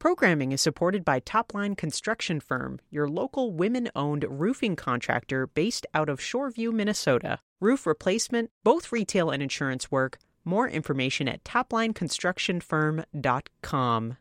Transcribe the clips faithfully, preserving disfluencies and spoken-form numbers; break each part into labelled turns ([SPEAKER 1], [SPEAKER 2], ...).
[SPEAKER 1] Programming is supported by Topline Construction Firm, your local women-owned roofing contractor based out of Shoreview, Minnesota. Roof replacement, both retail and insurance work. More information at topline construction firm dot com.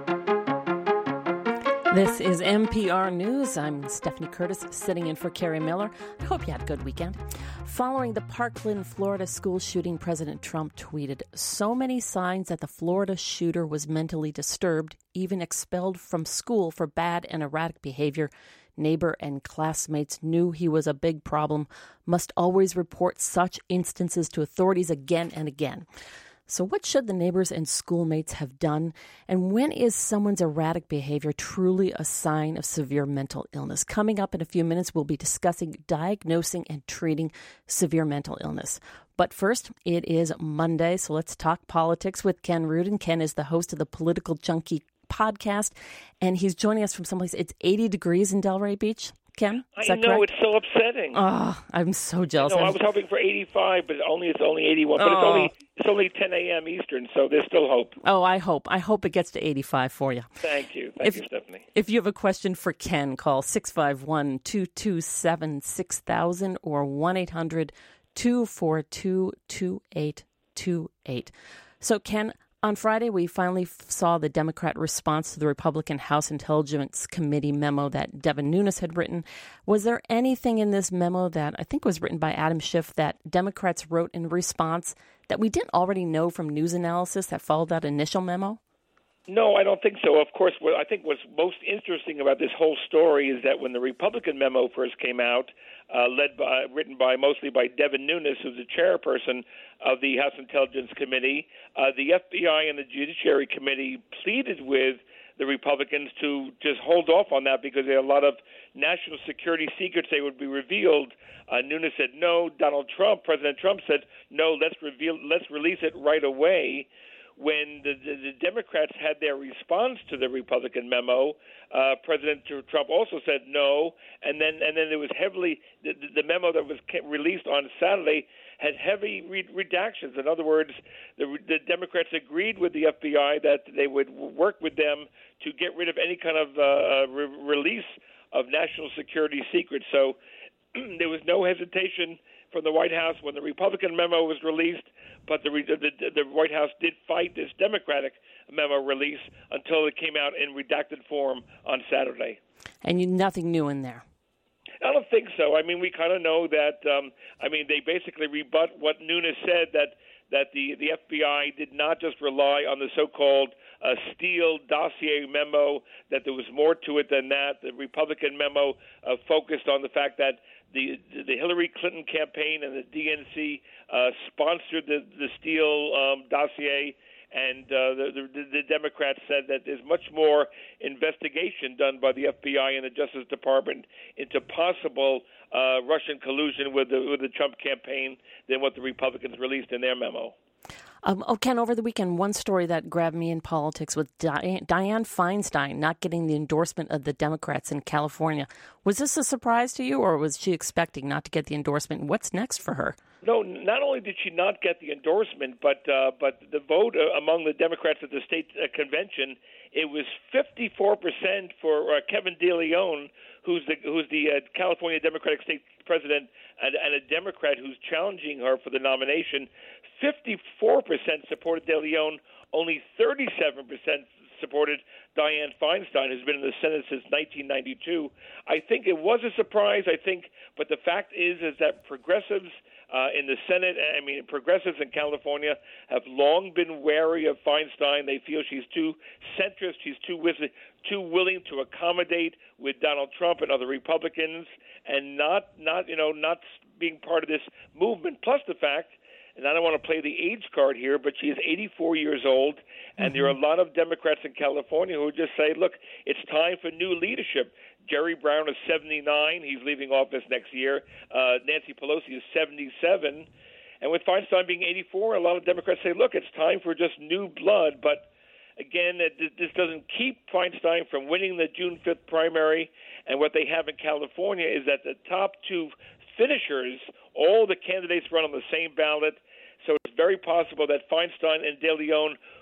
[SPEAKER 2] This is N P R News. I'm Stephanie Curtis, sitting in for Carrie Miller. I hope you had a good weekend. Following the Parkland, Florida school shooting, President Trump tweeted, "So many signs that the Florida shooter was mentally disturbed, even expelled from school for bad and erratic behavior. Neighbor and classmates knew he was a big problem. Must always report such instances to authorities again and again." So what should the neighbors and schoolmates have done? And when is someone's erratic behavior truly a sign of severe mental illness? Coming up in a few minutes, we'll be discussing diagnosing and treating severe mental illness. But first, it is Monday, so let's talk politics with Ken Rudin. Ken is the host of the Political Junkie podcast, and he's joining us from someplace. It's eighty degrees in Delray Beach. Ken, is
[SPEAKER 3] I
[SPEAKER 2] that
[SPEAKER 3] know,
[SPEAKER 2] correct?
[SPEAKER 3] It's so upsetting.
[SPEAKER 2] Oh, I'm so jealous.
[SPEAKER 3] No, I was hoping for eighty-five, but only it's only eighty-one. But
[SPEAKER 2] Oh.
[SPEAKER 3] it's only it's only ten a.m. Eastern, so there's still hope.
[SPEAKER 2] Oh, I hope. I hope it gets to eighty-five for you.
[SPEAKER 3] Thank you. Thank
[SPEAKER 2] If-
[SPEAKER 3] you, Stephanie.
[SPEAKER 2] If you have a question for Ken, call six five one, two two seven, six thousand or one eight hundred, two four two, two eight two eight. So, Ken, on Friday, we finally f- saw the Democrat response to the Republican House Intelligence Committee memo that Devin Nunes had written. Was there anything in this memo that I think was written by Adam Schiff that Democrats wrote in response that we didn't already know from news analysis that followed that initial memo?
[SPEAKER 3] No, I don't think so. Of course, what I think what's most interesting about this whole story is that when the Republican memo first came out, uh, led by, written by mostly by Devin Nunes, who's the chairperson of the House Intelligence Committee, uh, the F B I and the Judiciary Committee pleaded with the Republicans to just hold off on that because there are a lot of national security secrets they would be revealed. Uh, Nunes said no. Donald Trump, President Trump, said no. Let's reveal. Let's release it right away. When the, the, the Democrats had their response to the Republican memo, uh, President Trump also said no, and then and then there was heavily the, the memo that was released on Saturday had heavy re- redactions. In other words, the, the Democrats agreed with the F B I that they would work with them to get rid of any kind of uh, re- release of national security secrets. So there was no hesitation from the White House when the Republican memo was released, but the, the, the White House did fight this Democratic memo release until it came out in redacted form on Saturday.
[SPEAKER 2] And you, nothing new in there.
[SPEAKER 3] I don't think so. I mean, we kind of know that. Um, I mean, they basically rebut what Nunes said, that that the, the F B I did not just rely on the so-called uh, Steele dossier memo, that there was more to it than that. The Republican memo uh, focused on the fact that the the Hillary Clinton campaign and the D N C uh, sponsored the, the Steele um, dossier, and uh, the, the, the Democrats said that there's much more investigation done by the F B I and the Justice Department into possible uh, Russian collusion with the, with the Trump campaign than what the Republicans released in their memo.
[SPEAKER 2] Um, oh, Ken, over the weekend, one story that grabbed me in politics was Dianne, Dianne Feinstein not getting the endorsement of the Democrats in California. Was this a surprise to you, or was she expecting not to get the endorsement? What's next for her?
[SPEAKER 3] No, not only did she not get the endorsement, but uh, but the vote uh, among the Democrats at the state uh, convention, it was fifty-four percent for uh, Kevin DeLeon, who's the who's the uh, California Democratic State President and, and a Democrat who's challenging her for the nomination. fifty-four percent supported DeLeon, only thirty-seven percent supported Dianne Feinstein, who's been in the Senate since nineteen ninety-two. I think it was a surprise, I think, but the fact is is that progressives uh, in the Senate, I mean, progressives in California have long been wary of Feinstein. They feel she's too centrist, she's too, too willing to accommodate with Donald Trump and other Republicans, and not, not, you know, not being part of this movement. Plus the fact, and I don't want to play the age card here, but she is eighty-four years old, and mm-hmm. there are a lot of Democrats in California who just say, look, it's time for new leadership. Jerry Brown is seventy-nine. He's leaving office next year. Uh, Nancy Pelosi is seventy-seven. And with Feinstein being eighty-four, a lot of Democrats say, look, it's time for just new blood. But again, this doesn't keep Feinstein from winning the June fifth primary. And what they have in California is that the top two finishers, all the candidates run on the same ballot. So it's very possible that Feinstein and DeLeon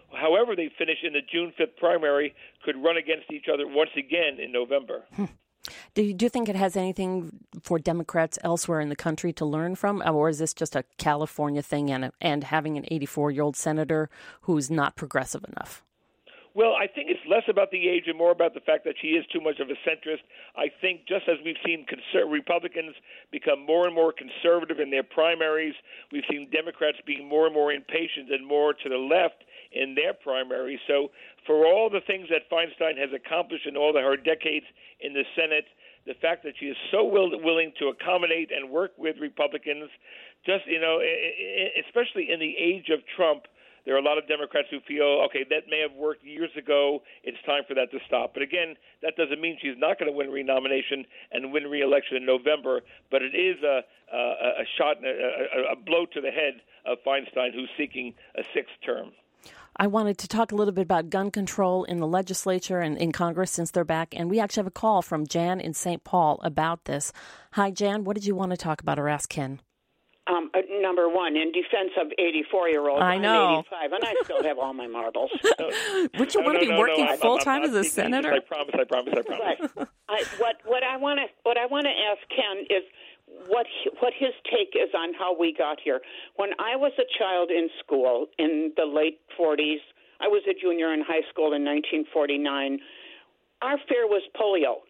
[SPEAKER 3] however they finish in the June fifth primary, could run against each other once again in November.
[SPEAKER 2] Hmm. Do you, do you think it has anything for Democrats elsewhere in the country to learn from, or is this just a California thing and, and having an eighty-four-year-old senator who's not progressive enough?
[SPEAKER 3] Well, I think it's less about the age and more about the fact that she is too much of a centrist. I think just as we've seen conser- Republicans become more and more conservative in their primaries, we've seen Democrats being more and more impatient and more to the left in their primaries. So for all the things that Feinstein has accomplished in all of her decades in the Senate, the fact that she is so will, willing to accommodate and work with Republicans, just, you know, especially in the age of Trump, there are a lot of Democrats who feel, okay, that may have worked years ago. It's time for that to stop. But again, that doesn't mean she's not going to win re-nomination and win re-election in November. But it is a, a, a shot, a, a blow to the head of Feinstein, who's seeking a sixth term.
[SPEAKER 2] I wanted to talk a little bit about gun control in the legislature and in Congress since they're back. And we actually have a call from Jan in Saint Paul about this. Hi, Jan. What did you want to talk about or ask Ken?
[SPEAKER 4] Um, uh, number one, in defense of eighty-four-year-olds,
[SPEAKER 2] I know.
[SPEAKER 4] I'm eighty-five, and I still have all my marbles.
[SPEAKER 2] Would you
[SPEAKER 3] no,
[SPEAKER 2] want
[SPEAKER 3] no,
[SPEAKER 2] to be
[SPEAKER 3] no,
[SPEAKER 2] working
[SPEAKER 3] no,
[SPEAKER 2] full time as a
[SPEAKER 3] speaking,
[SPEAKER 2] senator?
[SPEAKER 3] I promise, I promise, I promise.
[SPEAKER 4] Right. I, what what I want to what I want to ask Ken is what he, what his take is on how we got here. When I was a child in school in the late forties, I was a junior in high school in nineteen forty-nine. Our fear was polio.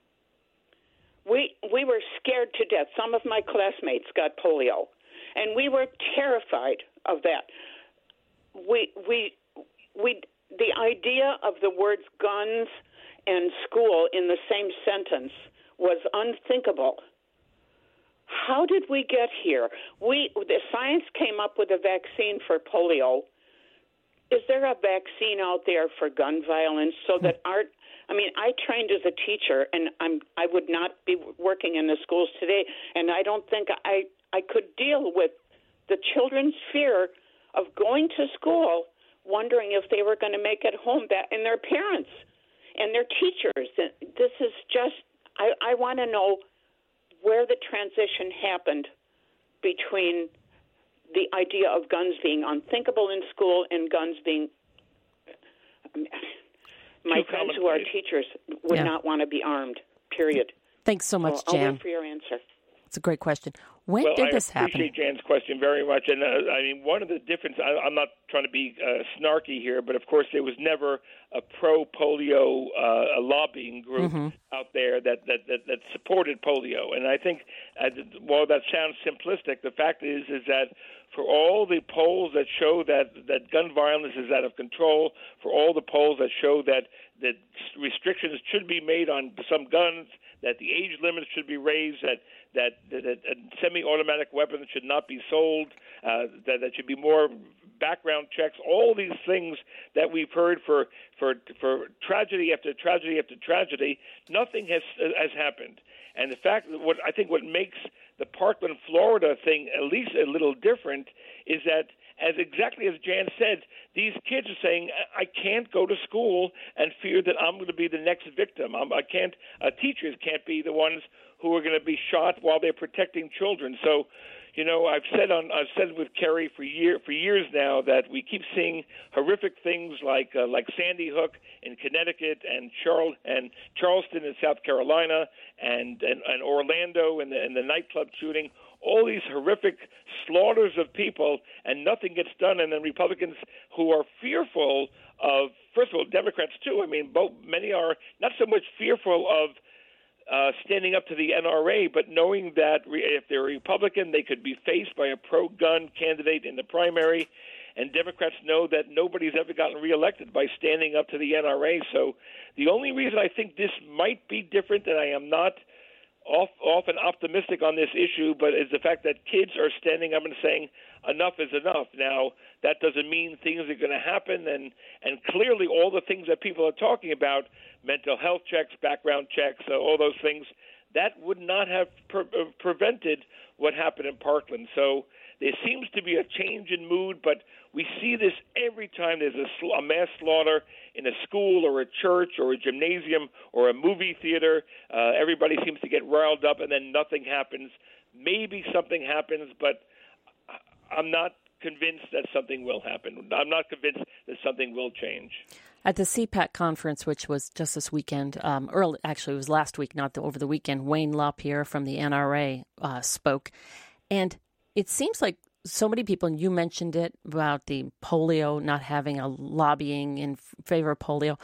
[SPEAKER 4] We we were scared to death. Some of my classmates got polio, and we were terrified of that. We we we the idea of the words guns and school in the same sentence was unthinkable. How did we get here? We the science came up with a vaccine for polio. Is there a vaccine out there for gun violence so that our I mean, I trained as a teacher, and I'm I would not be working in the schools today, and I don't think I, I could deal with the children's fear of going to school, wondering if they were going to make it home, back, and their parents and their teachers. This is just, I, I want to know where the transition happened between the idea of guns being unthinkable in school and guns being... I mean, my friends who are teachers would yeah. not want to be armed, period.
[SPEAKER 2] Thanks so much,
[SPEAKER 4] so
[SPEAKER 2] Jan.
[SPEAKER 4] I'll wait for your answer.
[SPEAKER 2] It's a great question. When
[SPEAKER 3] well,
[SPEAKER 2] did
[SPEAKER 3] I
[SPEAKER 2] this happen?
[SPEAKER 3] I appreciate Jan's question very much. And, uh, I mean, one of the differences, I'm not trying to be uh, snarky here, but, of course, there was never a pro-polio uh, a lobbying group mm-hmm. out there that, that, that, that supported polio. And I think, uh, while that sounds simplistic, the fact is is that for all the polls that show that, that gun violence is out of control, for all the polls that show that, that restrictions should be made on some guns, that the age limits should be raised, that that, that, that semi-automatic weapons should not be sold, uh, that there should be more background checks, all these things that we've heard for for for tragedy after tragedy after tragedy, nothing has has happened. And the fact that what I think what makes the Parkland, Florida thing at least a little different is that, as exactly as Jan said, these kids are saying, I can't go to school and fear that I'm going to be the next victim. I'm, I can't. Uh, teachers can't be the ones who are going to be shot while they're protecting children. So, you know, I've said on I've said with Kerry for year for years now that we keep seeing horrific things like uh, like Sandy Hook in Connecticut and Charl and Charleston in South Carolina and and, and Orlando and the, and the nightclub shooting. All these horrific slaughters of people, and nothing gets done. And then Republicans who are fearful of, first of all, Democrats too. I mean, both many are not so much fearful of Uh, standing up to the N R A, but knowing that re- if they're a Republican, they could be faced by a pro-gun candidate in the primary, and Democrats know that nobody's ever gotten reelected by standing up to the N R A. So the only reason I think this might be different, and I am not off, often optimistic on this issue, but is the fact that kids are standing up and saying enough is enough. Now, that doesn't mean things are going to happen, and, and clearly all the things that people are talking about, mental health checks, background checks, uh, all those things, that would not have pre- uh, prevented what happened in Parkland. So there seems to be a change in mood, but we see this every time there's a, sl- a mass slaughter in a school or a church or a gymnasium or a movie theater. Uh, everybody seems to get riled up, and then nothing happens. Maybe something happens, but I'm not convinced that something will happen. I'm not convinced that something will change.
[SPEAKER 2] At the C PAC conference, which was just this weekend, um, early, actually it was last week, not the, over the weekend, Wayne LaPierre from the N R A uh, spoke. And it seems like so many people, and you mentioned it about the polio, not having a lobbying in favor of polio.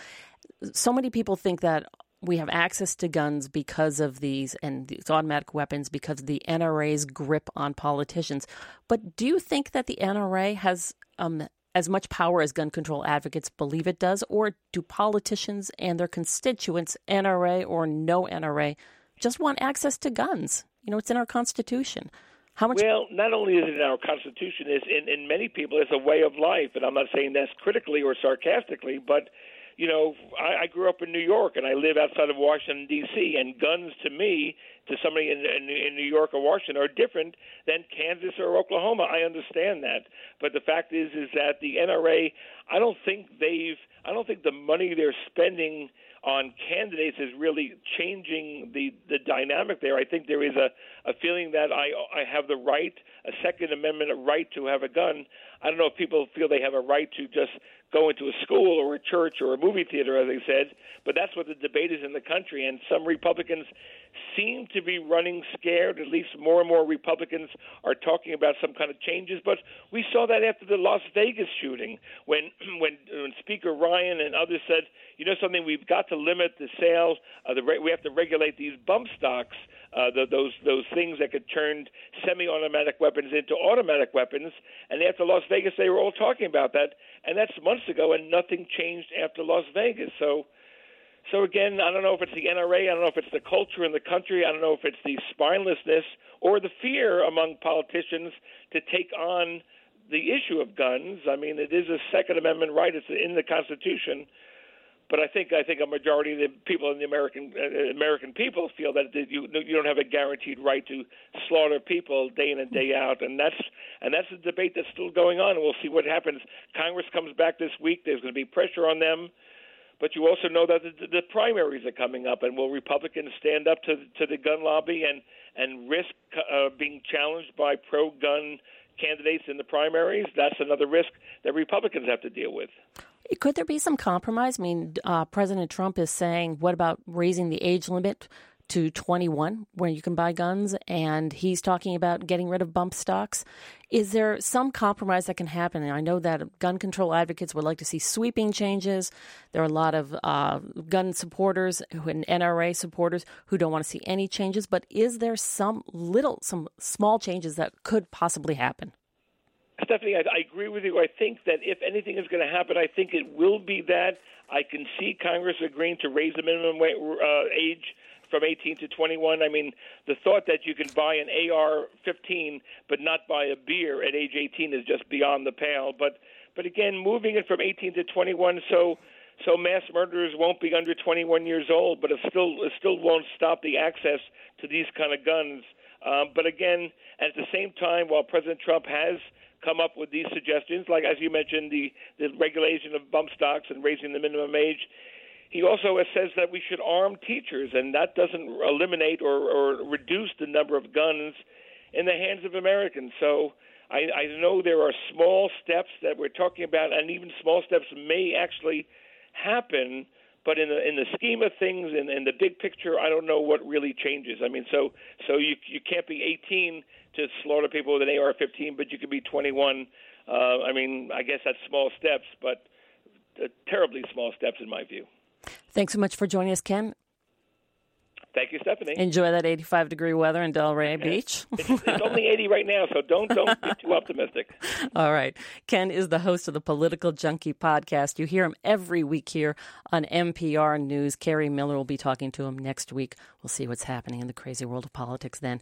[SPEAKER 2] So many people think that we have access to guns because of these and these automatic weapons because of the N R A's grip on politicians. But do you think that the N R A has um, as much power as gun control advocates believe it does? Or do politicians and their constituents, N R A or no N R A, just want access to guns? You know, it's in our Constitution. How much?
[SPEAKER 3] Well, not only is it in our Constitution, it's in, in many people, it's a way of life. And I'm not saying that's critically or sarcastically, but you know, I, I grew up in New York, and I live outside of Washington, D C, and guns to me, to somebody in, in, in New York or Washington, are different than Kansas or Oklahoma. I understand that. But the fact is, is that the N R A, I don't think they've, I don't think the money they're spending on candidates is really changing the, the dynamic there. I think there is a, a feeling that I I have the right, a Second Amendment right to have a gun. I don't know if people feel they have a right to just go into a school or a church or a movie theater, as I said, but that's what the debate is in the country. And some Republicans seem to be running scared. At least more and more Republicans are talking about some kind of changes. But we saw that after the Las Vegas shooting, when when, when Speaker Ryan and others said, you know something, we've got to limit the sales. Uh, the, we have to regulate these bump stocks, uh, the, those those things that could turn semi-automatic weapons into automatic weapons. And after Las Vegas, they were all talking about that. And that's months ago, and nothing changed after Las Vegas. So, so again, I don't know if it's the N R A, I don't know if it's the culture in the country, I don't know if it's the spinelessness or the fear among politicians to take on the issue of guns. I mean, it is a Second Amendment right; it's in the Constitution. But I think I think a majority of the people in the American uh, American people feel that you you don't have a guaranteed right to slaughter people day in and day out, and that's and that's a debate that's still going on. And we'll see what happens. Congress comes back this week. There's going to be pressure on them, but you also know that the, the primaries are coming up, and will Republicans stand up to to the gun lobby and and risk uh, being challenged by pro-gun candidates in the primaries? That's another risk that Republicans have to deal with.
[SPEAKER 2] Could there be some compromise? I mean, uh, President Trump is saying, what about raising the age limit to twenty-one where you can buy guns? And he's talking about getting rid of bump stocks. Is there some compromise that can happen? And I know that gun control advocates would like to see sweeping changes. There are a lot of uh, gun supporters and N R A supporters who don't want to see any changes. But is there some little, some small changes that could possibly happen?
[SPEAKER 3] Stephanie, I, I agree with you. I think that if anything is going to happen, I think it will be that. I can see Congress agreeing to raise the minimum uh, age from eighteen to twenty-one. I mean, the thought that you can buy an A R fifteen but not buy a beer at age eighteen is just beyond the pale. But but again, moving it from eighteen to twenty-one, so so mass murderers won't be under twenty-one years old, but it still it still won't stop the access to these kind of guns. Um, but again, at the same time, while President Trump has come up with these suggestions, like, as you mentioned, the, the regulation of bump stocks and raising the minimum age, he also says that we should arm teachers, and that doesn't eliminate or, or reduce the number of guns in the hands of Americans. So I, I know there are small steps that we're talking about, and even small steps may actually happen, but in the in the scheme of things, in, in the big picture, I don't know what really changes. I mean, so so you you can't be eighteen to slaughter people with an A R fifteen, but you could be twenty-one. Uh, I mean, I guess that's small steps, but uh, terribly small steps in my view.
[SPEAKER 2] Thanks so much for joining us, Ken.
[SPEAKER 3] Thank you, Stephanie.
[SPEAKER 2] Enjoy that eighty-five degree weather in Delray Beach.
[SPEAKER 3] it's, it's only eighty right now, so don't don't be too optimistic.
[SPEAKER 2] All right. Ken is the host of the Political Junkie podcast. You hear him every week here on N P R News. Kerry Miller will be talking to him next week. We'll see what's happening in the crazy world of politics then.